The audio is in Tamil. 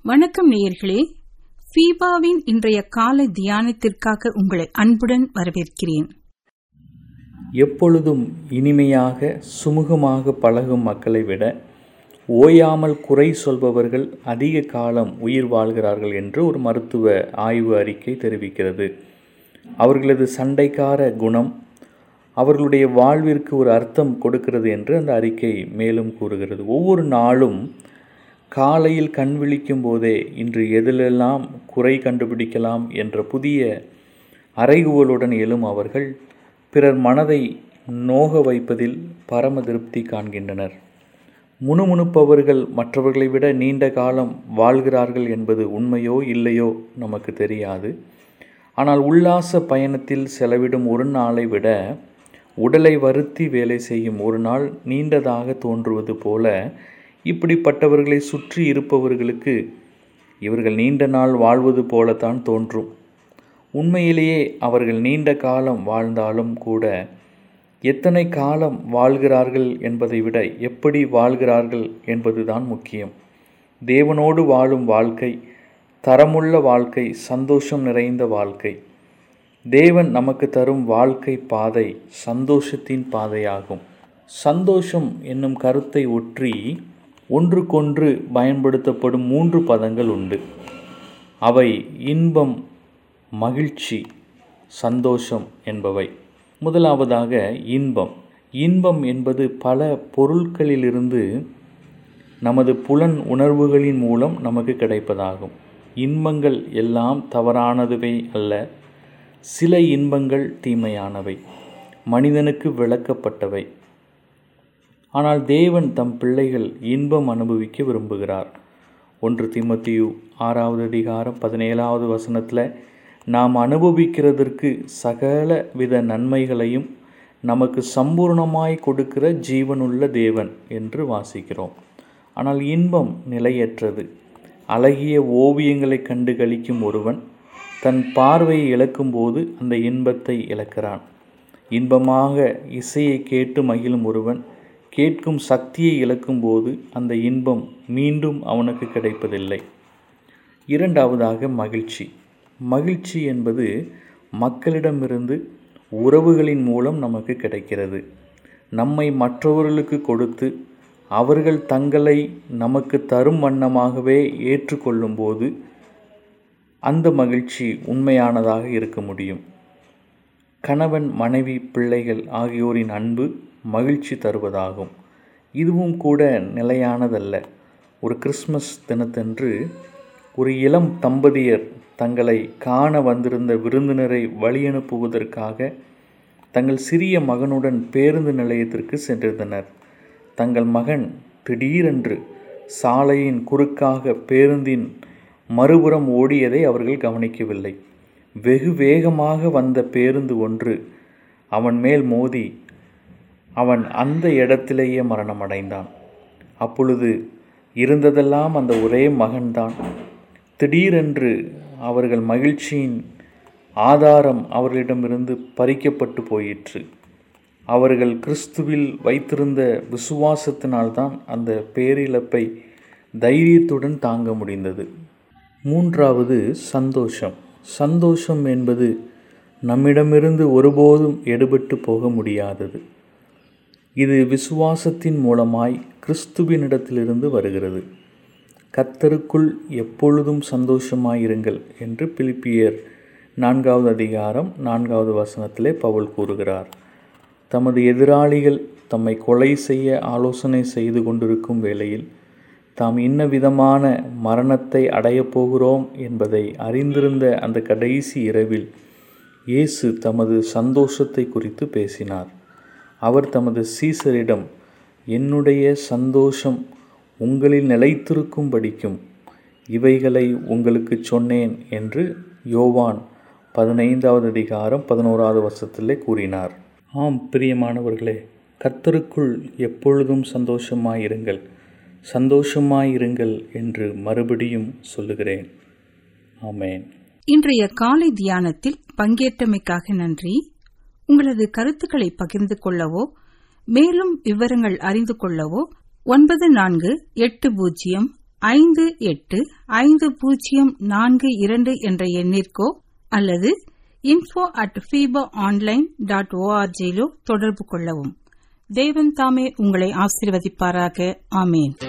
வணக்கம் நேயர்களே, ஃபீபாவின் இன்றைய காலை தியானத்திற்காக உங்களை அன்புடன் வரவேற்கிறேன். எப்பொழுதும் இனிமையாக சுமூகமாக பழகும் மக்களை விட ஓயாமல் குறை சொல்பவர்கள் அதிக காலம் உயிர் வாழ்கிறார்கள் என்று ஒரு மருத்துவ ஆய்வு அறிக்கை தெரிவிக்கிறது. அவர்களது சண்டைக்கார குணம் அவர்களுடைய வாழ்விற்கு ஒரு அர்த்தம் கொடுக்கிறது என்று அந்த அறிக்கை மேலும் கூறுகிறது. ஒவ்வொரு நாளும் காலையில் கண் விழிக்கும் போதே இன்று எதிலெல்லாம் குறை கண்டுபிடிக்கலாம் என்ற புதிய அறைகூவலுடன் எழும் அவர்கள் பிறர் மனதை நோக வைப்பதில் பரம திருப்தி காண்கின்றனர். முணுமுணுப்பவர்கள் மற்றவர்களை விட நீண்ட காலம் வாழ்கிறார்கள் என்பது உண்மையோ இல்லையோ நமக்கு தெரியாது. ஆனால் உல்லாச பயணத்தில் செலவிடும் ஒரு நாளை விட உடலை வருத்தி வேலை செய்யும் ஒரு நாள் நீண்டதாக தோன்றுவது போல இப்படிப்பட்டவர்களை சுற்றி இருப்பவர்களுக்கு இவர்கள் நீண்ட நாள் வாழ்வது போலத்தான் தோன்றும். உண்மையிலேயே அவர்கள் நீண்ட காலம் வாழ்ந்தாலும் கூட எத்தனை காலம் வாழ்கிறார்கள் என்பதை விட எப்படி வாழ்கிறார்கள் என்பதுதான் முக்கியம். தேவனோடு வாழும் வாழ்க்கை தரமுள்ள வாழ்க்கை, சந்தோஷம் நிறைந்த வாழ்க்கை. தேவன் நமக்கு தரும் வாழ்க்கை பாதை சந்தோஷத்தின் பாதையாகும். சந்தோஷம் என்னும் கருத்தை ஒற்றி ஒன்றுக்கொன்று பயன்படுத்தப்படும் 3 பதங்கள் உண்டு. அவை இன்பம், மகிழ்ச்சி, சந்தோஷம் என்பவை. முதலாவதாக இன்பம். இன்பம் என்பது பல பொருட்களிலிருந்து நமது புலன் உணர்வுகளின் மூலம் நமக்கு கிடைப்பதாகும். இன்பங்கள் எல்லாம் தவறானதுவே அல்ல. சில இன்பங்கள் தீமையானவை, மனிதனுக்கு விளக்கப்பட்டவை. ஆனால் தேவன் தம் பிள்ளைகள் இன்பம் அனுபவிக்க விரும்புகிறார். 1 தீமோத்தேயு 6வது அதிகாரம் 17வது வசனத்தில் நாம் அனுபவிக்கிறதற்கு சகல வித நன்மைகளையும் நமக்கு சம்பூர்ணமாய் கொடுக்கிற ஜீவனுள்ள தேவன் என்று வாசிக்கிறோம். ஆனால் இன்பம் நிலையற்றது. அழகிய ஓவியங்களை கண்டு களிக்கும் ஒருவன் தன் பார்வையை இழக்கும்போது அந்த இன்பத்தை இழக்கிறான். இன்பமாக இசையை கேட்டு மகிழும் ஒருவன் கேட்கும் சக்தியை இழக்கும்போது அந்த இன்பம் மீண்டும் அவனுக்கு கிடைப்பதில்லை. இரண்டாவதாக மகிழ்ச்சி. மகிழ்ச்சி என்பது மக்களிடமிருந்து உறவுகளின் மூலம் நமக்கு கிடைக்கிறது. நம்மை மற்றவர்களுக்கு கொடுத்து அவர்கள் தங்களை நமக்கு தரும் வண்ணமாகவே ஏற்றுக்கொள்ளும்போது அந்த மகிழ்ச்சி உண்மையானதாக இருக்க முடியும். கணவன், மனைவி, பிள்ளைகள் ஆகியோரின் அன்பு மகிழ்ச்சி தருவதாகும். இதுவும் கூட நிலையானதல்ல. ஒரு கிறிஸ்மஸ் தினத்தன்று ஒரு இளம் தம்பதியர் தங்களை காண வந்திருந்த விருந்தினரை வழியனுப்புவதற்காக தங்கள் சிறிய மகனுடன் பேருந்து நிலையத்திற்கு சென்றிருந்தனர். தங்கள் மகன் திடீரென்று சாலையின் குறுக்காக பேருந்தின் மறுபுறம் ஓடியதை அவர்கள் கவனிக்கவில்லை. வெகு வேகமாக வந்த பேருந்து ஒன்று அவன் மேல் மோதி அவன் அந்த இடத்திலேயே மரணமடைந்தான். அப்பொழுது இருந்ததெல்லாம் அந்த ஒரே மகன்தான். திடீரென்று அவர்கள் மகிழ்ச்சியின் ஆதாரம் அவர்களிடமிருந்து பறிக்கப்பட்டு போயிற்று. அவர்கள் கிறிஸ்துவில் வைத்திருந்த விசுவாசத்தினால்தான் அந்த பேரிழப்பை தைரியத்துடன் தாங்க முடிந்தது. மூன்றாவது சந்தோஷம். சந்தோஷம் என்பது நம்மிடமிருந்து ஒருபோதும் எடுபட்டு போக முடியாதது. இது விசுவாசத்தின் மூலமாய் கிறிஸ்துவினிடத்திலிருந்து வருகிறது. கர்த்தருக்குள் எப்பொழுதும் சந்தோஷமாயிருங்கள் என்று பிலிப்பியர் 4வது அதிகாரம் 4வது வசனத்திலே பவுல் கூறுகிறார். தமது எதிராளிகள் தம்மை கொலை செய்ய ஆலோசனை செய்து கொண்டிருக்கும் வேளையில் தாம் இன்ன விதமான மரணத்தை அடையப் போகிறோம் என்பதை அறிந்திருந்த அந்த கடைசி இரவில் இயேசு தமது சந்தோஷத்தை குறித்து பேசினார். அவர் தமது சீசரிடம், என்னுடைய சந்தோஷம் உங்களில் நிலைத்திருக்கும்படிக்கும் இவைகளை உங்களுக்கு சொன்னேன் என்று யோவான் 15வது அதிகாரம் 11வது வசனத்திலே கூறினார். ஆம் பிரியமானவர்களே, கர்த்தருக்குள் எப்பொழுதும் சந்தோஷமாயிருங்கள், சந்தோஷமாயிருங்கள் என்று மறுபடியும் சொல்லுகிறேன். ஆமேன். இன்றைய காலை தியானத்தில் பங்கேற்றமைக்காக நன்றி. உங்களது கருத்துக்களை பகிர்ந்து கொள்ளவோ மேலும் விவரங்கள் அறிந்து கொள்ளவோ 9480 585042 என்ற எண்ணிற்கோ அல்லது info@fibaonline.org தொடர்பு கொள்ளவும். தேவன் தாமே உங்களை ஆசீர்வதிப்பாராக. ஆமேன்.